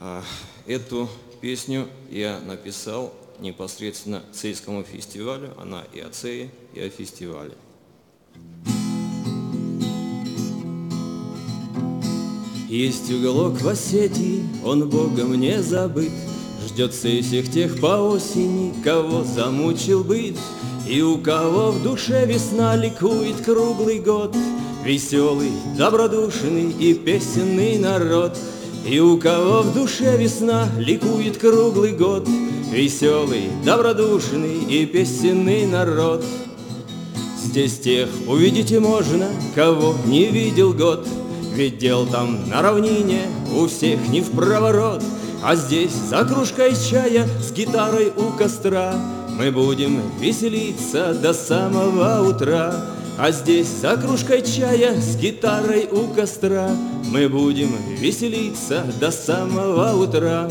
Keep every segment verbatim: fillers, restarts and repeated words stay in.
Эту песню я написал непосредственно Цейскому фестивалю. Она и о Цее, и о фестивале. Есть уголок в Осетии, он Богом не забыт, ждет Цей всех тех по осени, кого замучил быт, и у кого в душе весна ликует круглый год. Веселый, добродушный и песенный народ. И у кого в душе весна ликует круглый год. Веселый, добродушный и песенный народ. Здесь тех увидите можно, кого не видел год. Ведь дел там на равнине у всех не в проворот. А здесь за кружкой чая с гитарой у костра мы будем веселиться до самого утра. А здесь за кружкой чая с гитарой у костра мы будем веселиться до самого утра.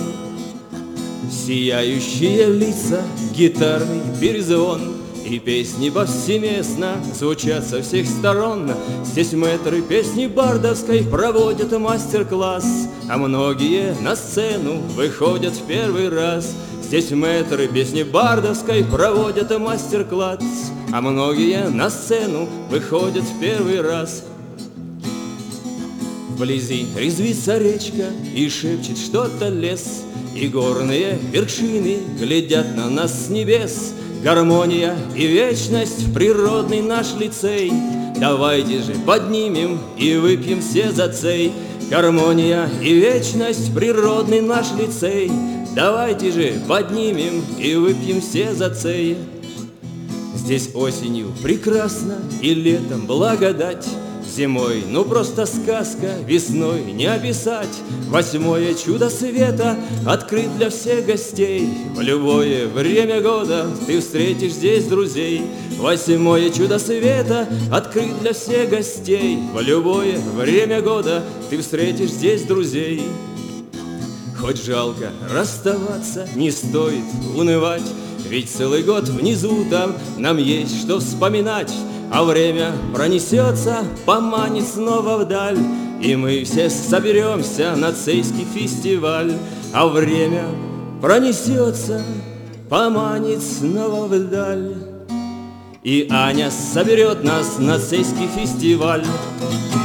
Сияющие лица, гитарный перезвон, и песни повсеместно звучат со всех сторон. Здесь мэтры песни бардовской проводят мастер-класс, а многие на сцену выходят в первый раз. Здесь мэтры песни бардовской проводят мастер-класс, а многие на сцену выходят в первый раз. Вблизи резвится речка и шепчет что-то лес, и горные вершины глядят на нас с небес. Гармония и вечность в природный наш лицей. Давайте же поднимем и выпьем все за Цей. Гармония и вечность в природный наш лицей. Давайте же поднимем и выпьем все за Цей. Здесь осенью прекрасно и летом благодать. Зимой, ну просто сказка, весной не описать. Восьмое чудо света открыт для всех гостей. В любое время года ты встретишь здесь друзей. Восьмое чудо света открыт для всех гостей. В любое время года ты встретишь здесь друзей. Хоть жалко расставаться, не стоит унывать, ведь целый год внизу там нам есть что вспоминать. А время пронесется, поманит снова вдаль, и мы все соберемся на Цейский фестиваль. А время пронесется, поманит снова вдаль, и Аня соберет нас на Цейский фестиваль.